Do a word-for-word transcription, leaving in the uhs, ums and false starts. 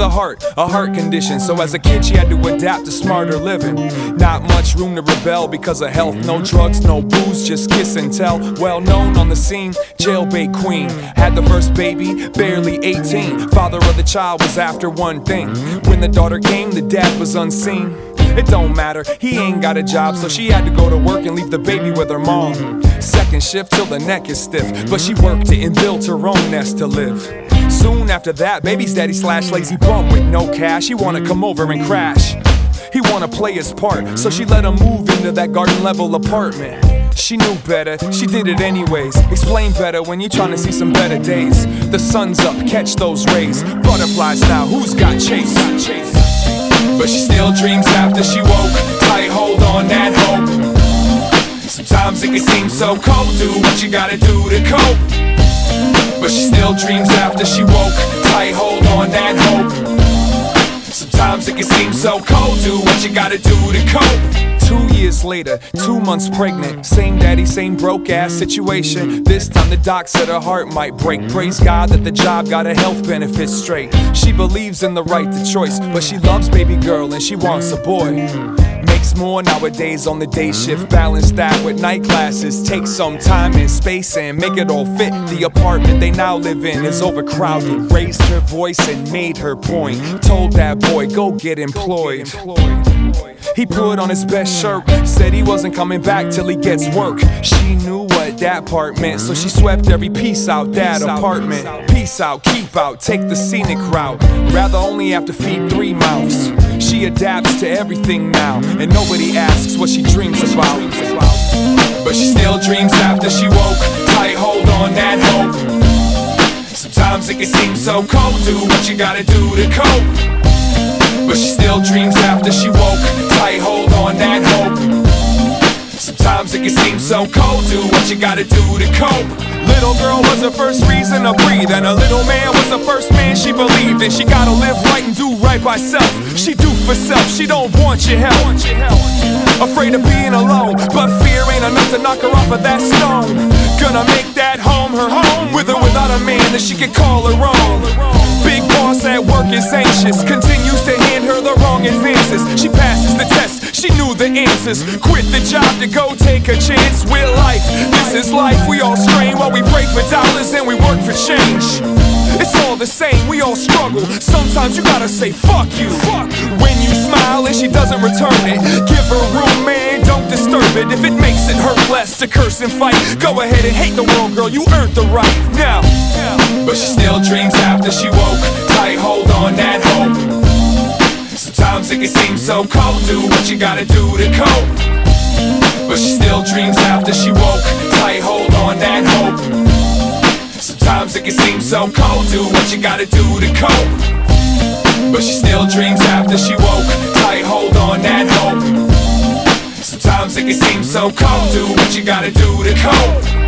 the heart, a heart condition. So as a kid she had to adapt to smarter living. Not much room to rebel because of health. No drugs, no booze, just kiss and tell. Well known on the scene, jailbait queen. Had the first baby, barely eighteen. Father of the child was after one thing. When the daughter came, the dad was unseen. It don't matter, he ain't got a job, so she had to go to work and leave the baby with her mom. Second shift till the neck is stiff, but she worked it and built her own nest to live. Soon after that, baby's daddy slash lazy bum with no cash. He wanna come over and crash. He wanna play his part, so she let him move into that garden level apartment. She knew better, she did it anyways. Explain better when you're trying to see some better days. The sun's up, catch those rays. Butterflies now, who's got chase? But she still dreams after she woke. Tight hold on that hope. Sometimes it can seem so cold. Do what you gotta do to cope. But she still dreams after she woke. Tight hold on that hope. Sometimes it can seem so cold. Do what you gotta do to cope. Two years later, two months pregnant. Same daddy, same broke ass situation. This time the doc said her heart might break. Praise God that the job got her health benefits straight. She believes in the right to choice, but she loves baby girl and she wants a boy. Makes more nowadays on the day shift. Balance that with night classes. Take some time and space and make it all fit. The apartment they now live in is overcrowded. Raised her voice and made her point. Told that boy, go get employed. He put on his best shirt, said he wasn't coming back till he gets work. She knew what that part meant, so she swept every piece out that apartment. Peace out, keep out, take the scenic route. Rather only have to feed three mouths. She adapts to everything now, and nobody asks what she dreams about. But she still dreams after she woke. Tight hold on that hope. Sometimes it can seem so cold. Do what you gotta do to cope. But she still dreams after she woke. Tight hold on that hope. Sometimes it can seem so cold. Do what you gotta do to cope. Little girl was the first reason to breathe, and a little man was the first man she believed in. She gotta live right and do right by self. She do for self, she don't want your help. Afraid of being alone, but fear ain't enough to knock her off of that stone. Gonna make that home her home, with or without a man that she can call her own. Big boss at work is anxious, continues to hand her the wrong advances. She passes the test, she knew the answers. Quit the job to go take a chance with life. This is life, we all strain while we pray for dollars and we work for change. It's all the same, we all struggle. Sometimes you gotta say fuck you. Fuck. When you smile and she doesn't return it, give her room, man, don't disturb it. If it makes it hurt less to curse and fight, go ahead and hate the world, girl, you earned the right. Now, but she still dreams after she woke. Tight hold on that hope. Sometimes it can seem so cold. Do what you gotta do to cope. But she still dreams after she woke. Tight hold on that hope. Sometimes it can seem so cold. Do what you gotta do to cope. But she still dreams after she woke. Tight hold on that hope. Sometimes it can seem so cold. Do what you gotta do to cope.